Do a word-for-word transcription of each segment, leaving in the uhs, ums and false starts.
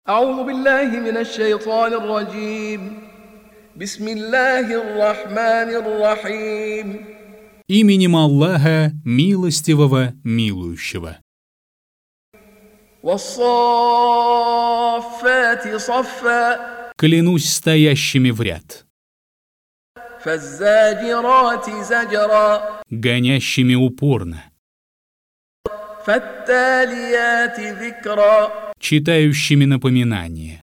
أعوذ بالله من الشيطان الرجيم بسم الله الرحمن الرحيم Именем Аллаха, милостивого, милующего. والصافات صفا Клянусь стоящими в ряд, فالزاجرات زجرا гонящими упорно, فالتاليات ذكرا читающими напоминания.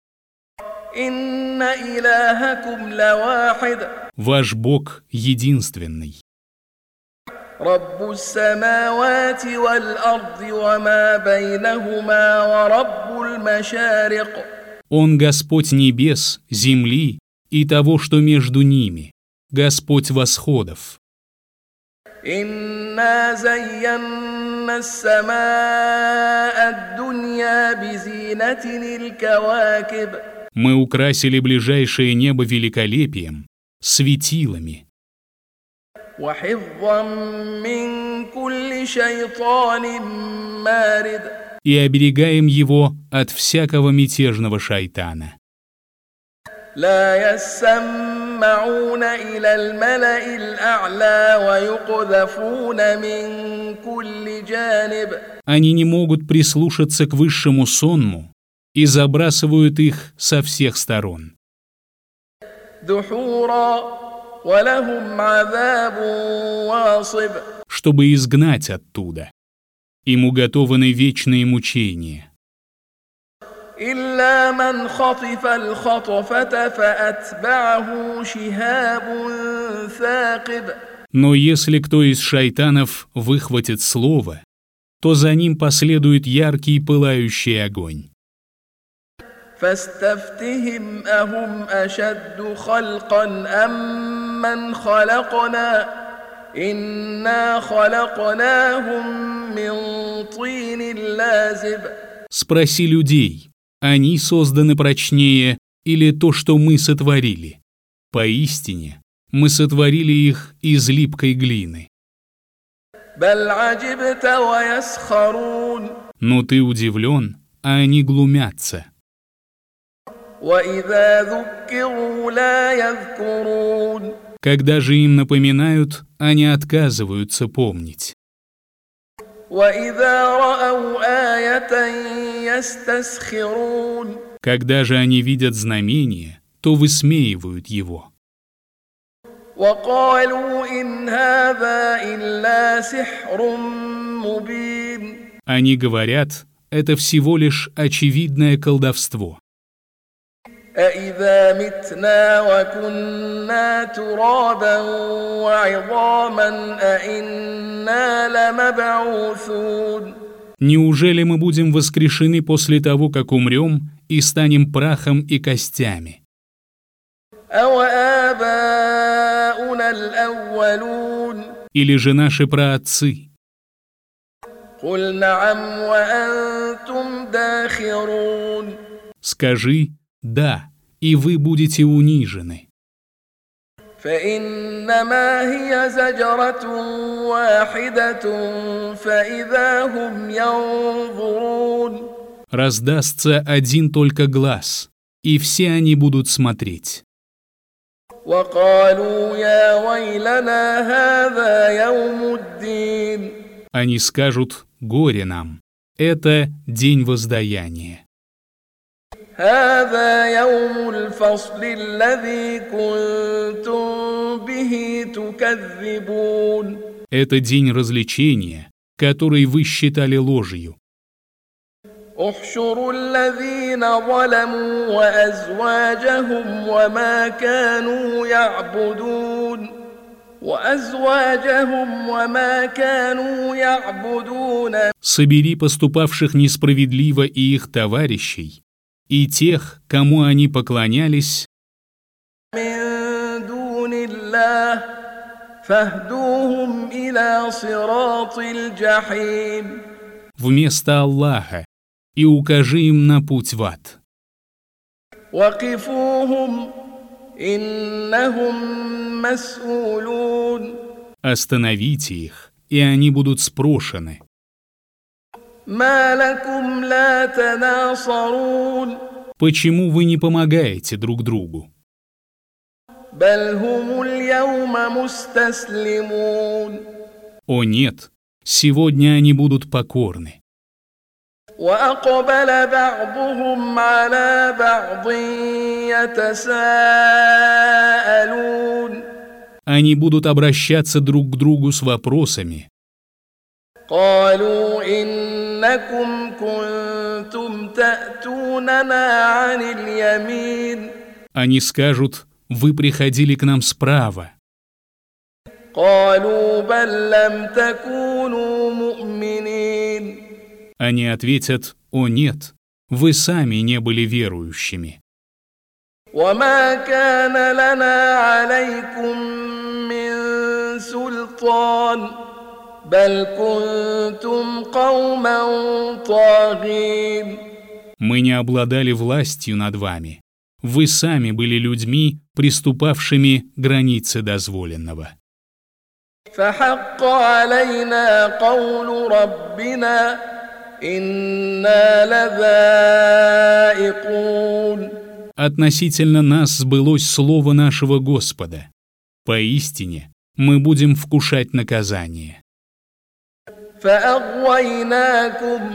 إن إلهكم لواحد Ваш Бог единственный, رب السماوات والأرض وما بينهما ورب المشارق Он Господь небес, земли и того, что между ними, Господь восходов. إنا زينا السماء الدنيا بزينة الكواكب Мы украсили ближайшее небо великолепием, светилами وحفظا من كل شيطان مارد и оберегаем его от всякого мятежного шайтана. لا يسمعون إلى الملأ الأعلى ويقذفون من كل جانب Они не могут прислушаться к высшему сонму и забрасывают их со всех сторон. دحورا ولهم عذاب واصب Чтобы изгнать оттуда. Им уготованы вечные мучения. إلا من خطف الخطفة فأتبعه شهاب ثاقب Но если кто из шайтанов выхватит слово, то за ним последует яркий пылающий огонь. فاستفتهم أهم أشد خلقا أم من خلقنا إنا خلقناهم من طين لازب Спроси людей, они созданы прочнее или то, что мы сотворили? Поистине, мы сотворили их из липкой глины. بل عجبت ويسخرون Но ты удивлен, а они глумятся. وإذا ذكروا لا يذكرون Когда же им напоминают, они отказываются помнить. وإذا رأوا آية يستسخرون Когда же они видят знамение, то высмеивают его. وقالوا إن هذا إلا سحر مبين Они говорят, это всего лишь очевидное колдовство. أإذا متنا وكنا ترابا وعظاما أإنا لمبعوثون Неужели мы будем воскрешены после того, как умрем, и станем прахом и костями? أوآباؤنا الأولون Или же наши праотцы? قل نعم وأنتم داخرون Скажи «да», и вы будете унижены. فإنما هي زجرة واحدة فإذا هم ينظرون Раздастся один только глаз, и все они будут смотреть. وقالوا يا ويلنا هذا يوم الدين Они скажут «горе нам». Это день воздаяния. هذا يوم الفصل الذي كنتم به تكذبون Это день развлечения, который вы считали ложью. احشروا الذين ظلموا وأزواجهم وما كانوا يعبدون وأزواجهم وما كانوا يعبدون Собери поступавших несправедливо и их товарищей, и тех, кому они поклонялись, من دون الله فاهدوهم إلى صراط الجحيم вместо Аллаха, и укажи им на путь в ад. وقفوهم إنهم مسؤولون Остановите их, и они будут спрошены. ما لكم لا تناصرون Почему вы не помогаете друг другу? بل هم اليوم مستسلمون О нет, сегодня они будут покорны. وأقبل بعضهم على بعض يتساءلون Они будут обращаться друг к другу с вопросами. قالوا إنكم كنتم تأتوننا عن اليمين Они скажут: вы приходили к нам справа. قالوا بل لم تكونوا مؤمنين Они ответят: о нет, вы сами не были верующими. وما كان لنا عليكم من سلطان بل كنتم قوما طاغين Мы не обладали властью над вами. Вы сами были людьми, приступавшими границы дозволенного. فحق علينا قول ربنا إنا لذائقون Относительно нас сбылось слово нашего Господа. Поистине, мы будем вкушать наказание. فأغويناكم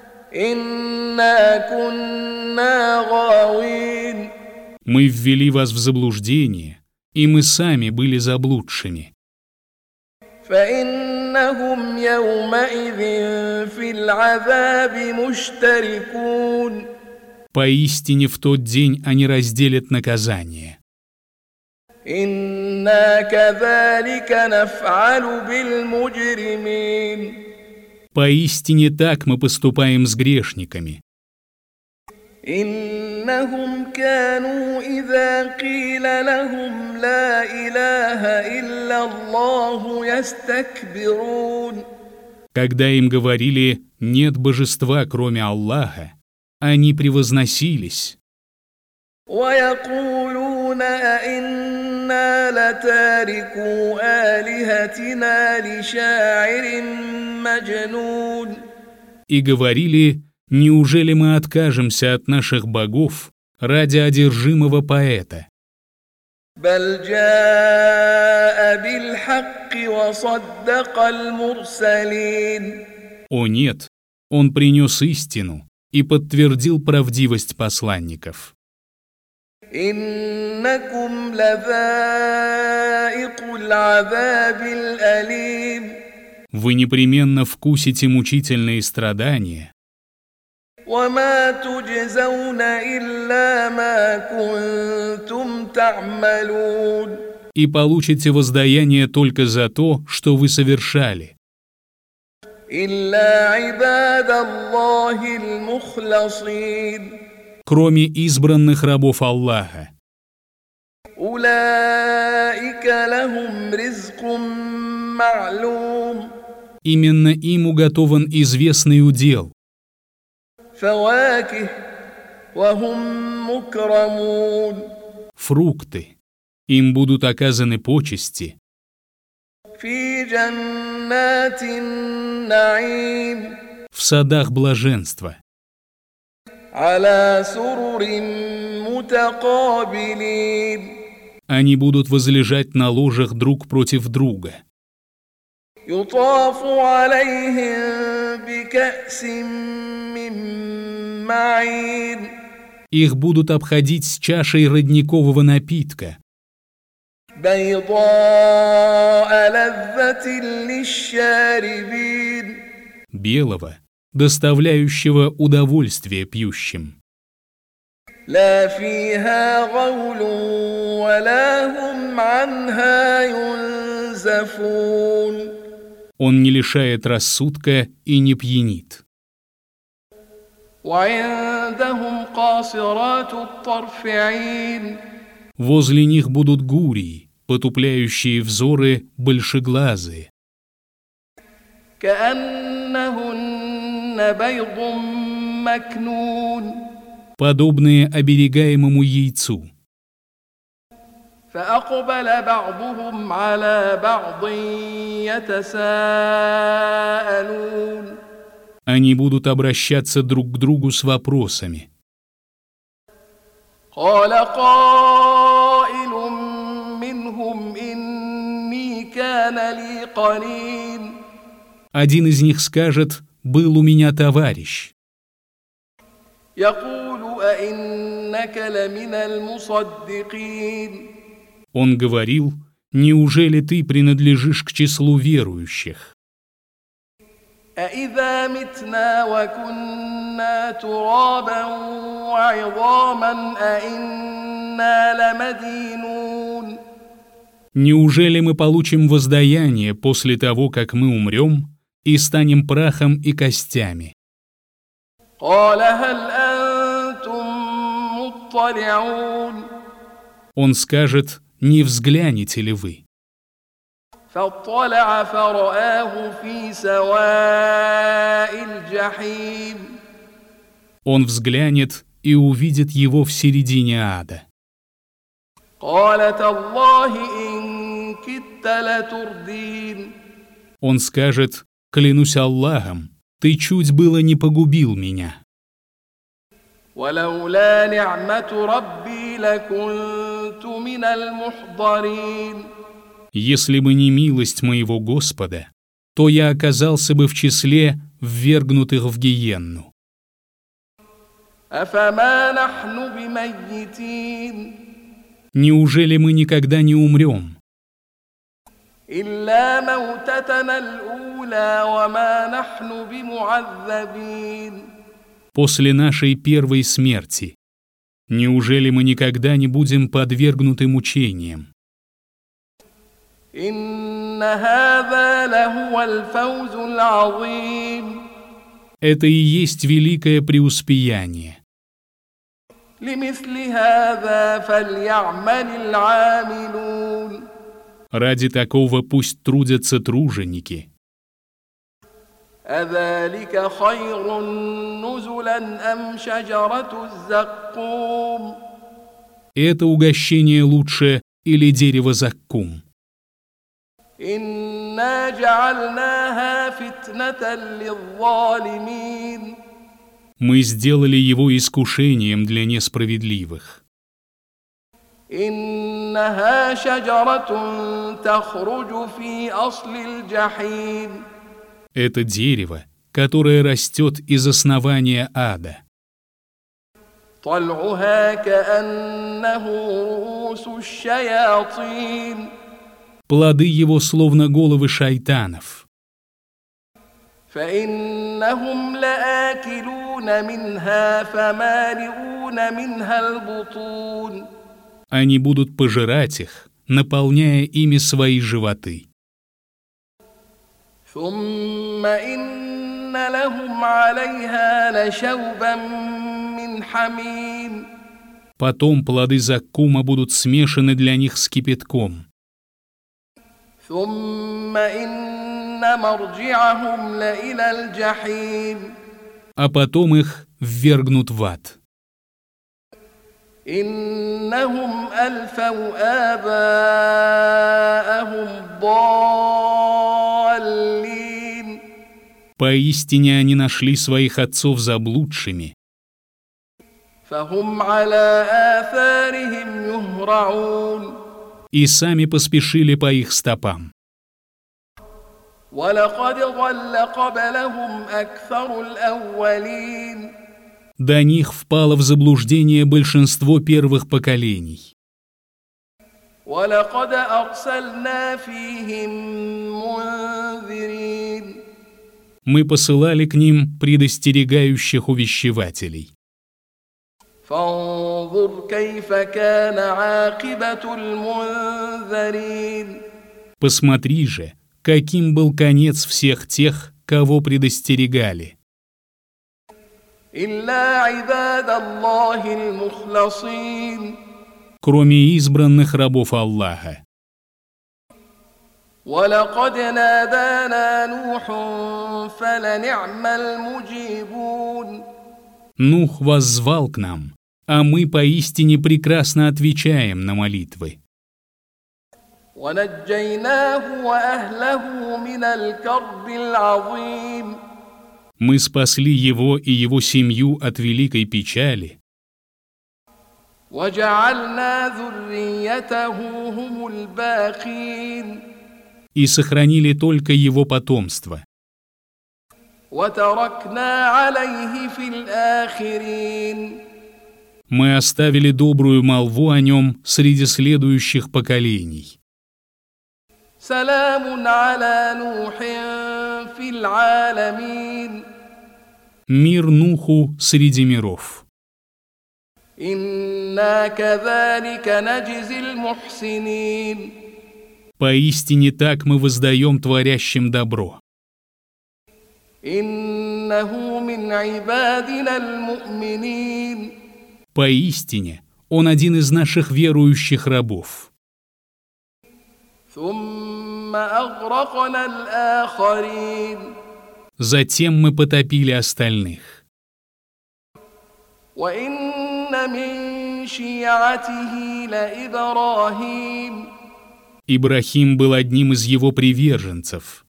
إنا كنا غاوين Мы ввели вас в заблуждение, и мы сами были заблудшими. فإنهم يومئذ في العذاب مشتركون Поистине в тот день они разделят наказание. إنا كذلك نفعل بالمجرمين Поистине так мы поступаем с грешниками. إنهم كانوا إذا قيل لهم لا إله إلا الله يستكبرون Когда им говорили: нет божества, кроме Аллаха, они превозносились. ويقولون أئنا لتاركو آلهتنا لشاعر مجنون И говорили: неужели мы откажемся от наших богов ради одержимого поэта? بل جاء بالحق وصدق المرسلين О нет, он принес истину и подтвердил правдивость посланников. إنكم لذائق العذاب الأليم Вы непременно вкусите мучительные страдания, وما تجزون إلا ما كنتم تعملون и получите воздаяние только за то, что вы совершали. إلا عباد الله المخلصين Кроме избранных рабов Аллаха. أولئك لهم رزق معلوم Именно им уготован известный удел. فواكه وهم مكرمون Фрукты. Им будут оказаны почести. في جنات النعيم В садах блаженства. على سرر متقابلين Они будут возлежать на ложах друг против друга. يطاف عليهم بكأس من معين Их будут обходить с чашей родникового напитка, بيضاء لذة للشاربين белого, доставляющего удовольствие пьющим. لا فيها غول ولا هم عنها ينزفون Он не лишает рассудка и не пьянит. وعندهم قاصرات الطرف عين Возле них будут гурии, потупляющие взоры большеглазые, كأنهن بيض مكنون подобные оберегаемому яйцу. فأقبل بعضهم على بعض يتساءلون Они будут обращаться друг к другу с вопросами. قال قائل منهم إني كان لي قرين. Один из них скажет: «Был у меня товарищ». يقول أئنك لمن المصدقين. Он говорил: «Неужели ты принадлежишь к числу верующих?» أإذا متنا وكنا ترابا وعظاما أإنا لمدينون. Неужели мы получим воздаяние после того, как мы умрем и станем прахом и костями? قال هل أنتم مطلعون. Он скажет: «Не взглянете ли вы?» فاطلع فرآه في سواء الجحيم. Он взглянет и увидит его в середине ада. قال تالله إن كدت لتردين. Он скажет: «Клянусь Аллахом, ты чуть было не погубил меня». ولولا نعمة ربي لكنت من المحضرين. Если бы не милость моего Господа, то я оказался бы в числе ввергнутых в гиенну. أفما نحن بميتين. Неужели мы никогда не умрем? إلا موتتنا الأولى وما نحن بمعذبين. После нашей первой смерти. Неужели мы никогда не будем подвергнуты мучениям? إن هذا لهو الفوز العظيم. Это и есть великое преуспеяние. لمثل هذا فليعمل العاملون. Ради такого пусть трудятся труженики. أذلك خير نزلا أم شجرة الزقوم. Это угощение лучше или дерево заккум? إنا جعلناها فتنة лلظالمين. Мы сделали его искушением для несправедливых. إنها شجرة تخرج في أصل الجحيم. Это дерево, которое растет из основания ада. طلعها كأنه رؤوس الشياطين. Плоды его словно головы шайтанов. فإنهم لآكلون منها فمالئون منها البطون. Они будут пожирать их, наполняя ими свои животы. ثم إن لهم عليها لشوبا من حميم. Потом плоды заккума будут смешаны для них с кипятком. ثم إن مرجعهم لإلى الجحيم. А потом их ввергнут в ад. إنهم ألفوا آباءهم ضالين. Поистине они нашли своих отцов заблудшими. فهم على آثارهم يهرعون. И сами поспешили по их стопам. ولقد ضل قبلهم أكثر الأولين. До них впало в заблуждение большинство первых поколений. ولقد أرسلنا فيهم منذرين. Мы посылали к ним предостерегающих увещевателей. فانظر كيف كان عاقبة المنذرين. Посмотри же, каким был конец всех тех, кого предостерегали. إلا عباد الله المخلصين. Кроме избранных рабов Аллаха. ولقد نادانا نوح فلنعم المجيبون. Нух воззвал к нам, а мы поистине прекрасно отвечаем на молитвы. ونجيناه وأهله من الكرب العظيم. Мы спасли его и его семью от великой печали وجعلنا ذريته هم الباقين и сохранили только его потомство. وتركنا عليه في الآخرين Мы оставили добрую молву о нем среди следующих поколений. سلام على نوح في العالمين Мир Нуху среди миров. إنا كذلك نجزي المحسنين Поистине так мы воздаем творящим добро. إنه من عبادنا المؤمنين Поистине он один из наших верующих рабов. ثم أغرقنا الآخرين Затем мы потопили остальных. وإن من شيعته لإبراهيم Ибрахим был одним из его приверженцев.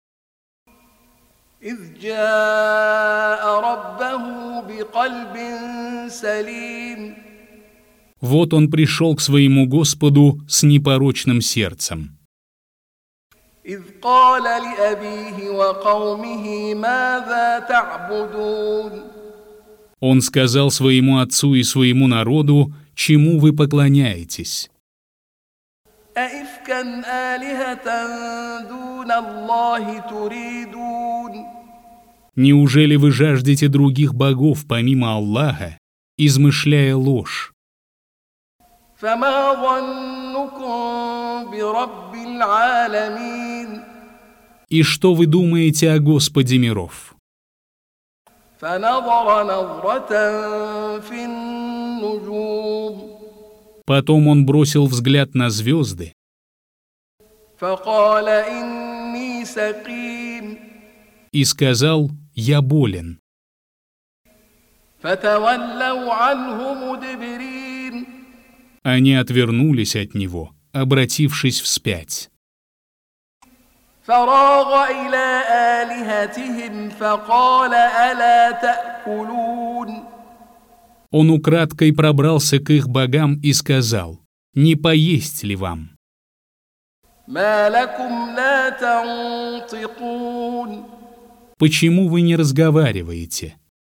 إذ جاء ربه بقلب سليم Вот он пришел к своему Господу с непорочным сердцем. إذ قال لأبيه وقومه ماذا تعبدون Он сказал своему отцу и своему народу, чему вы поклоняетесь. أئفكا آلهة دون الله تريدون Неужели вы жаждете других богов помимо Аллаха, измышляя ложь? فما ظنكم برب العالمين И что вы думаете о Господе миров? فنظر نظرة في النجوم Потом он бросил взгляд на звезды فقال إني سقيم и сказал: «Я болен». فتولوا عنه مدبرين Они отвернулись от него, обратившись вспять. فراغ إلى آلهتهم فقال ألا تأكلون Он украдкой пробрался к их богам и сказал: «Не поесть ли вам? ما لكم لا تنطقون Почему вы не разговариваете?»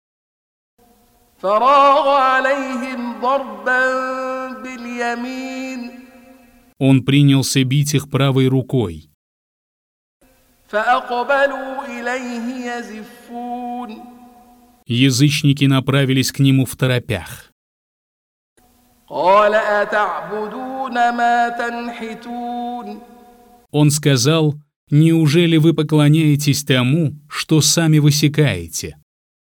فراغ عليهم ضربا باليمين Он принялся бить их правой рукой. فأقبلوا إليه يزفون Язычники направились к нему второпях. قال أتعبدون ما تنحتون Он сказал: «Неужели вы поклоняетесь тому, что сами высекаете?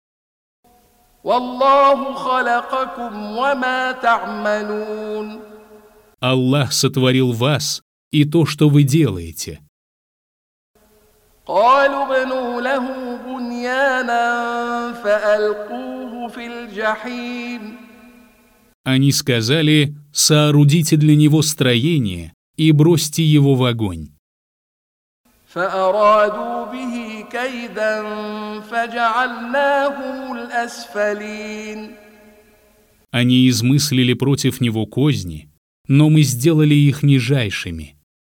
والله خلقكم وما تعملون Аллах сотворил вас и то, что вы делаете». قالوا ابنوا له بنيانا فألقوه في الجحيم Они сказали: «Соорудите для него строение и бросьте его в огонь». فأرادوا به كيدا فجعلناهم الأسفلين Они измыслили против него козни, но мы сделали их нижайшими.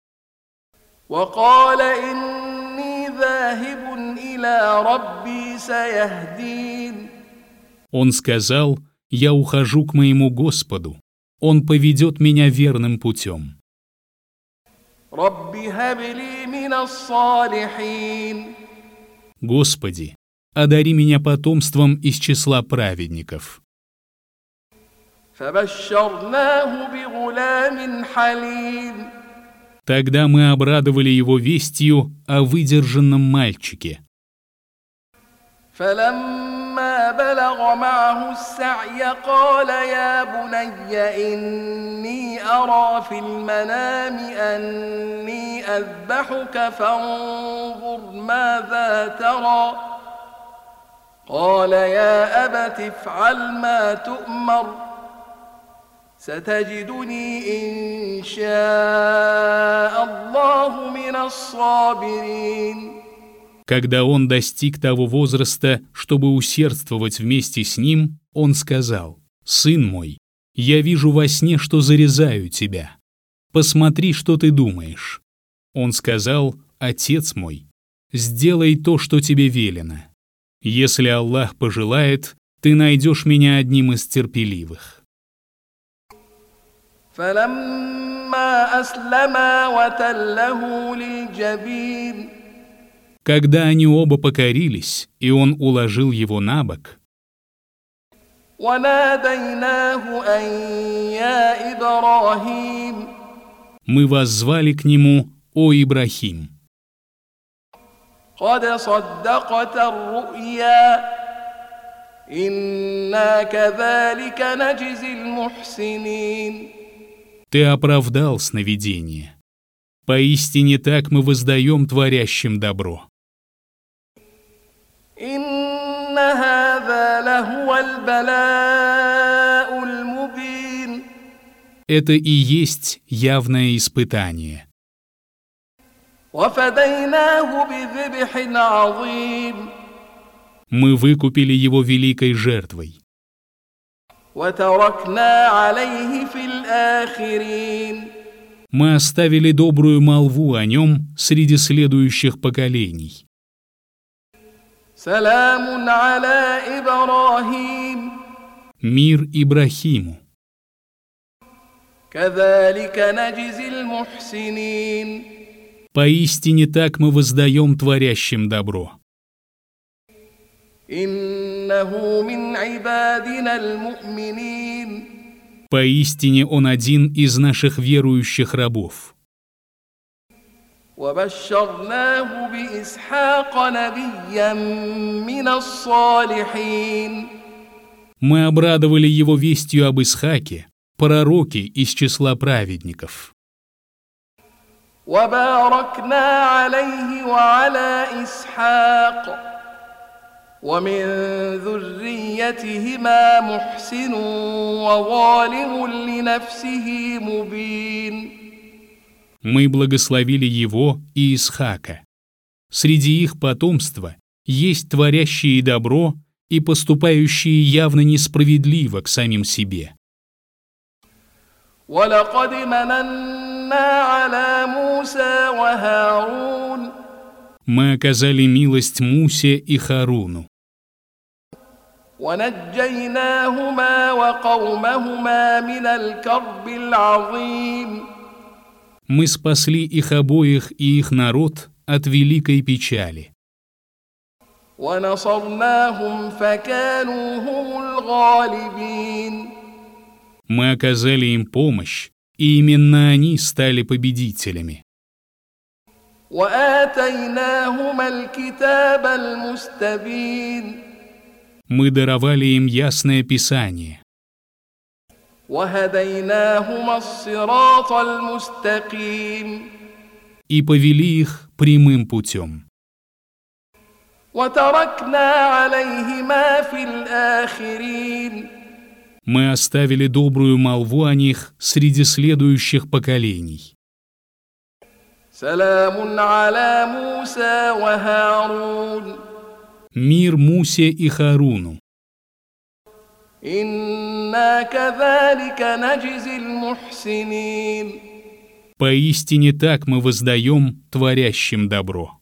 وقال إني ذاهب إلى ربي سيهدين Он сказал: «Я ухожу к моему Господу, Он поведет меня верным путем». رب هب لي من الصالحين «Господи, одари меня потомством из числа праведников». فبشرناه بغلام حليم Тогда мы обрадовали его вестью о выдержанном мальчике. فلما بلغ معه السعي قال يا بني إني أرى في المنام أني أذبحك فانظر ماذا ترى قال يا أبت افعل ما تؤمر ستجدني إن شاء الله من الصابرين Когда он достиг того возраста, чтобы усердствовать вместе с ним, он сказал: «Сын мой, я вижу во сне, что зарезаю тебя. Посмотри, что ты думаешь». Он сказал: «Отец мой, сделай то, что тебе велено. Если Аллах пожелает, ты найдешь меня одним из терпеливых». فلما أسلما وتله للجبين Когда они оба покорились, и он уложил его на бок, وناديناه أن يا إبراهيم мы воззвали к нему: «О Ибрахим, قد صدقت الرؤيا إنا كذلك نجزي المحسنين». ты оправдал сновидение. Поистине так мы воздаем творящим добро. إن هذا لهو البلاء المبين. Это и есть явное испытание. وفديناه بذبح عظيم. Мы выкупили его великой жертвой. وتركنا عليه في الآخرين. Мы оставили добрую молву о нем среди следующих поколений. سلام على إبراهيم. Мир Ибрахиму. كذلك نجزي المحسنين. Поистине так мы воздаем творящим добро. إنه من عبادنا المؤمنين. Поистине он один из наших верующих рабов. وبشرناه بإسحاق نبيا من الصالحين. Мы обрадовали его вестью об Исхаке, пророке из числа праведников. وباركنا عليه وعلى إسحاق ومن ذريتهما محسن وظالم لنفسه مبين. Мы благословили его и Исхака. Среди их потомства есть творящие добро и поступающие явно несправедливо к самим себе. وَلَقَدْ مَنَنَّا عَلَى مُوسَى وَهَارُونَ. Мы оказали милость Мусе и Харуну. وَنَجَّيْنَاهُمَا وَقَوْمَهُمَا مِنَ الْكَرْبِ الْعَظِيمِ. Мы спасли их обоих и их народ от великой печали. وَنَصَرْنَاهُمْ فَكَانُوا هُمُ الْغَالِبِينَ. Мы оказали им помощь, и именно они стали победителями. وَآتَيْنَاهُمَا الْكِتَابَ الْمُسْتَبِينَ. Мы даровали им ясное Писание. وَهَدَيْنَاهُمَا الصِّرَاطَ الْمُسْتَقِيمَ. И повели их прямым путем. وَتَرَكْنَا عَلَيْهِمَا فِي الْآخِرِينَ. Мы оставили добрую молву о них среди следующих поколений. سلام على موسى وهارون. Мир Мусе и Харуну. إنا كذلك نجزي المحسنين. Поистине так мы воздаем творящим добро.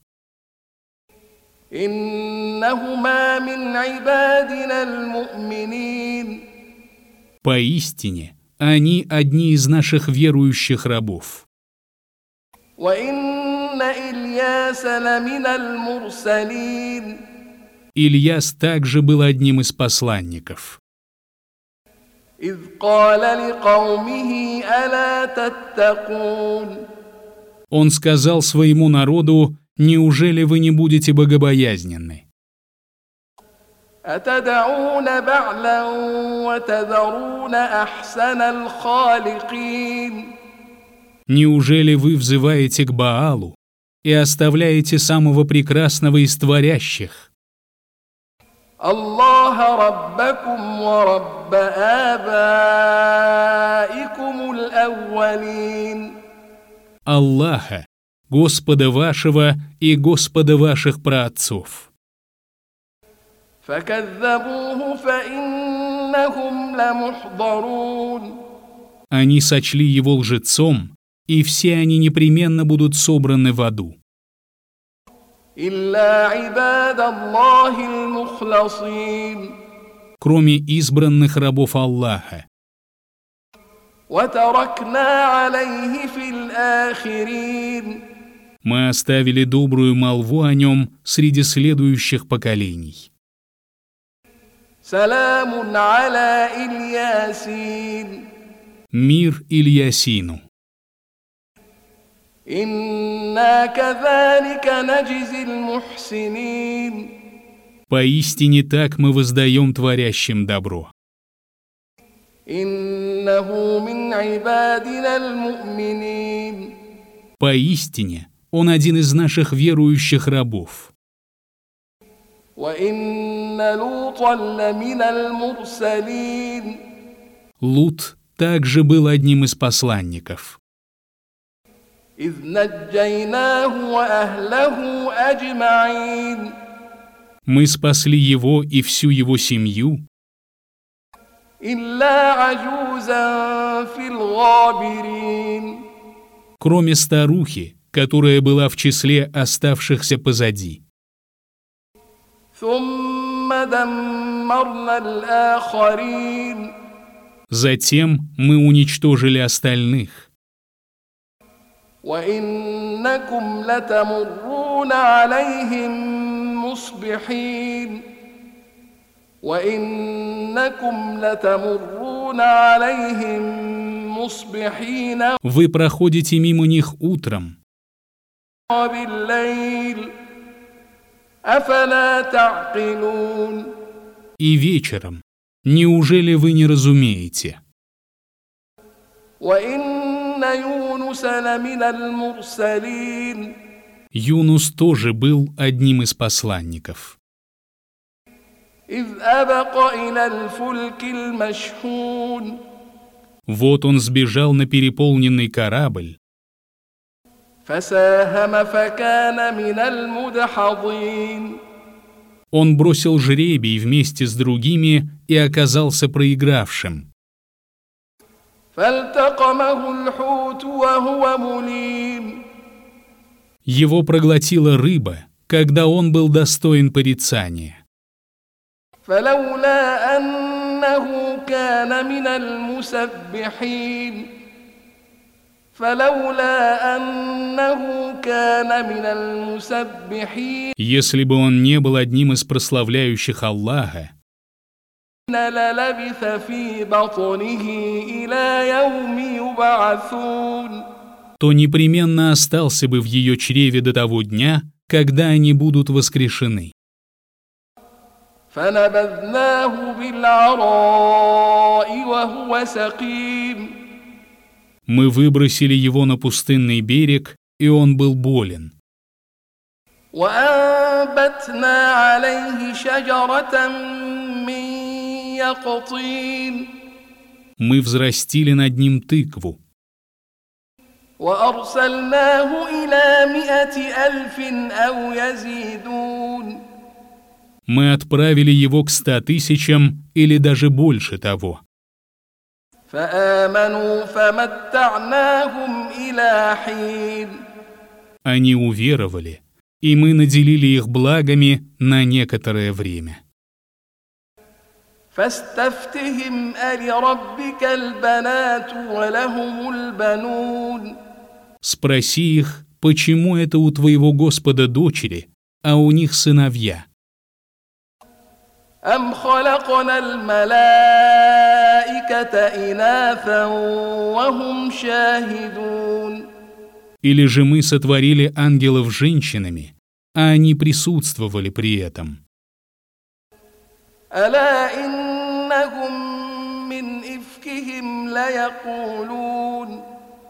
إنهما من عبادنا المؤمنين. Поистине они одни из наших верующих рабов. وإن إلياس لمن المرسلين. Ильяс также был одним из посланников. إذ قال لقومه ألا تتقون. Он сказал своему народу: «Неужели вы не будете богобоязненны? أتدعون بعلا وتذرون أحسن الخالقين. Неужели вы взываете к Баалу и оставляете самого прекрасного из творящих? الله ربكم ورب آبائكم الأولين. Аллаха, Господа вашего и Господа ваших праотцов». فكذبوه فإنهم لمحضرون. Они сочли его лжецом, и все они непременно будут собраны в аду. إلا عباد الله المخلصين. Кроме избранных рабов Аллаха. وتركنا عليه في الآخرين. Мы оставили добрую молву о нем среди следующих поколений. سلام على الياسين. Мир Ильясину. إنا كذلك نجزي المحسنين. Поистине так мы воздаем творящим добро. إنه من عبادنا المؤمنين. Поистине он один из наших верующих рабов. وإن لوطا لمن المرسلين. Лут также был одним из посланников. إذ نجيناه وأهله أجمعين. Мы спасли его и всю его семью, إلا عجوزا في الغابرين. кроме старухи, которая была в числе оставшихся позади. ثم دمرنا الآخرين. Затем мы уничтожили остальных. وإنكم لتمرون عليهم مصبحين. وإنكم لتمرون عليهم مصبحين. Вы проходите мимо них утром. وبالليل. أفلا تعقلون. И вечером. Неужели вы не разумеете? وإن يونس لمن المرسلين. Юнус тоже был одним из посланников. إذ أبق إلى الفلك المشحون. Вот он сбежал на переполненный корабль. فساهم فكان من المدحضين. Он бросил жребий вместе с другими и оказался проигравшим. فالتقمه الحوت وهو مليم. Его проглотила рыба, когда он был достоин порицания. فلولا أنه كان من المسبحين. فلولا أنه كان من المسبحين. Если бы он не был одним из прославляющих Аллаха, للبث في بطنه إلى يوم يبعثون. то непременно остался бы в ее чреве до того дня, когда они будут воскрешены. فنبذناه بالعراء وهو سقيم. Мы выбросили его на пустынный берег, и он был болен. وأنبتنا عليه شجرة من يقطين. Мы взрастили над ним тыкву. وأرسلناه إلى مئة ألف أو يزيدون. Мы отправили его к ста тысячам или даже больше того. فآمنوا فمتعناهم إلى حين. Они уверовали, и мы наделили их благами на некоторое время. فاستفتهم ألربك البنات ولهم البنون. Спроси их, почему это у твоего Господа дочери, а у них сыновья. أم خلقنا الملائكة إناثا وهم شاهدون. Или же мы сотворили ангелов женщинами, а они присутствовали при этом. ألا إنهم من إفكهم ليقولون.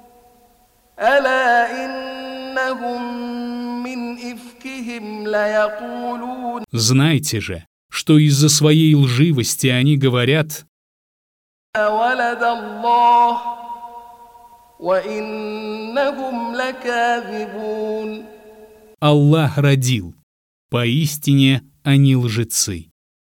ألا إنهم من إفكهم ليقولون. Знайте же, что из-за своей лживости они говорят: ولد الله وإنهم لكاذبون. Аллах родил. Поистине они лжецы.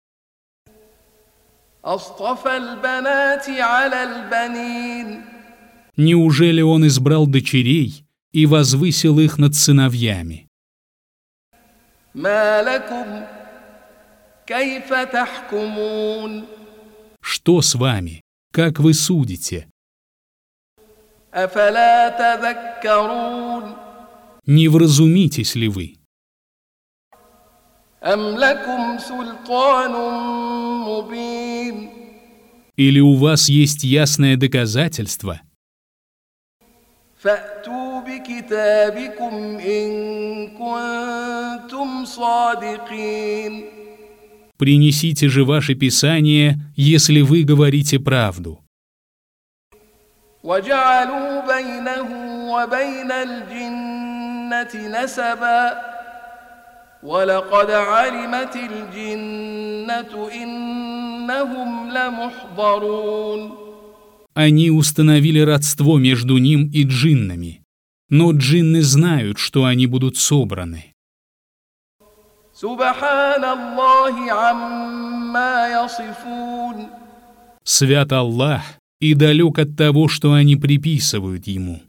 أصطفى البنات على البنين. Неужели он избрал дочерей и возвысил их над сыновьями? ما لكم كيف تحكمون. Что с вами? Как вы судите? أفلا تذكرون. Не вразумитесь ли вы? أم لكم سلطان مبين. Или у вас есть ясное доказательство? فأتوا بكتابكم إن كنتم صادقين. Принесите же ваше писание, если вы говорите правду. وجعلوا بينه وبين الجنة نسبا ولقد علمت الجنة إنهم لمحضرون. Они установили родство между ним и джиннами, но джинны знают, что они будут собраны. سبحان الله عما يصفون. Свят Аллах и далек от того, что они приписывают ему.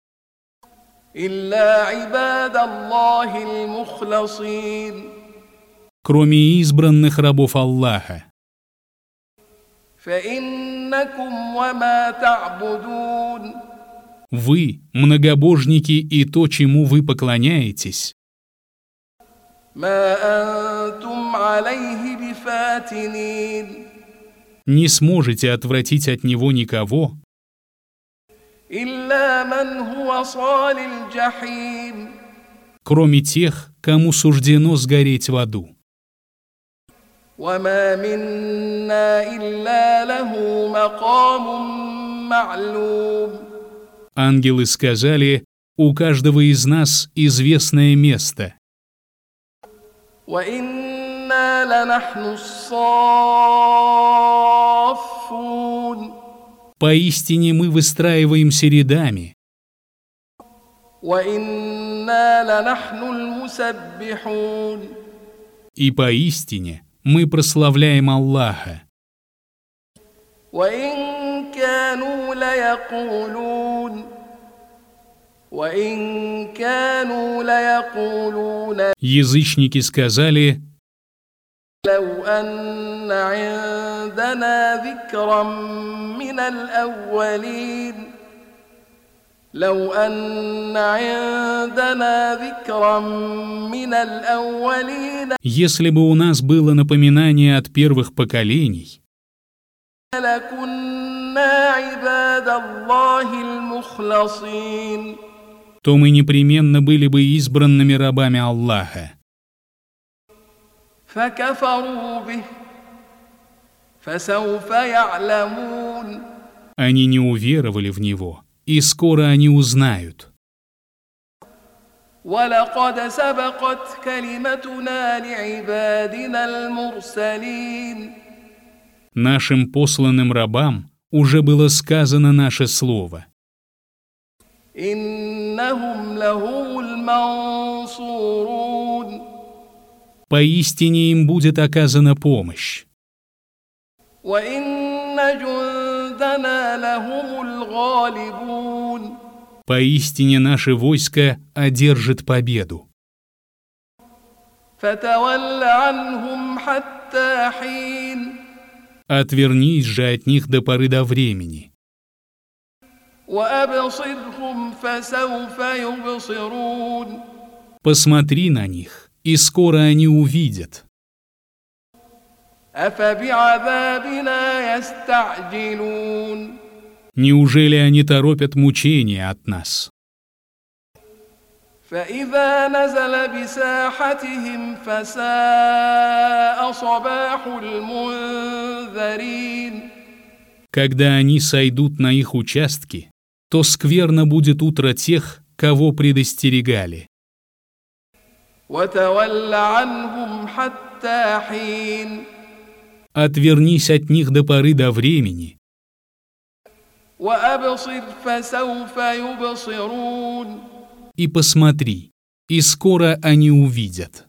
إلا عباد الله المخلصين. Кроме избранных рабов Аллаха. فإنكم وما تعبدون. Вы, многобожники, и то, чему вы поклоняетесь, ما أنتم عليه بفاتنين. не сможете отвратить от него никого, إلا من هو صال الجحيم. кроме тех, кому суждено сгореть в аду. وما منا إلا له مقام معلوم. Ангелы сказали, у каждого из нас известное место. وإنا لنحن الصافون. Поистине мы выстраиваемся рядами. وإنا لنحن المسبحون. И поистине мы прославляем Аллаха. وإن كانوا ليقولون وإن كانوا ليقولون Язычники сказали, لو أن عندنا ذكرا من الأولين لو أن عندنا ذكرا من الأولين если бы у нас было напоминание от первых поколений, لكنا عباد الله المخلصين. то мы непременно были бы избранными рабами Аллаха. فكفروا به فسوف يعلمون. Они не уверовали в него, и скоро они узнают. ولقد سبقت كلمتنا لعبادنا المرسلين. Нашим посланным рабам уже было сказано наше слово. إنهم لهم المنصورون. Поистине им будет оказана помощь. وإن جندنا لهم الغالبون. Поистине наше войско одержит победу. فتول عنهم حتى حين. Отвернись же от них до поры до времени. وأبصرهم فسوف يبصرون. Посмотри на них, и скоро они увидят. أفبعذابنا يستعجلون. Неужели они торопят мучения от нас? فإذا نزل بساحتهم فساء صباح المنذرين. Когда они сойдут на их участки, то скверно будет утро тех, кого предостерегали. وتول عنهم حتى حين. Отвернись от них до поры до времени. وأبصر فسوف يبصرون. И посмотри, и скоро они увидят.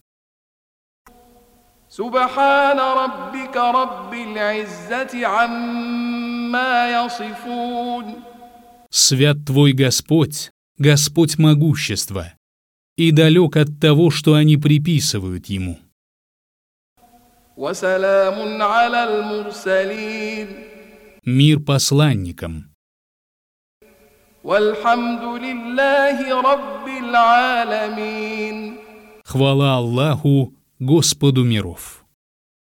سبحان ربك رب العزة عما يصفون. Свят твой Господь, Господь могущества, и далек от того, что они приписывают Ему. وسلام على المرسلين. Мир посланникам. والحمد لله رب العالمين. Хвала Аллаху, Господу миров.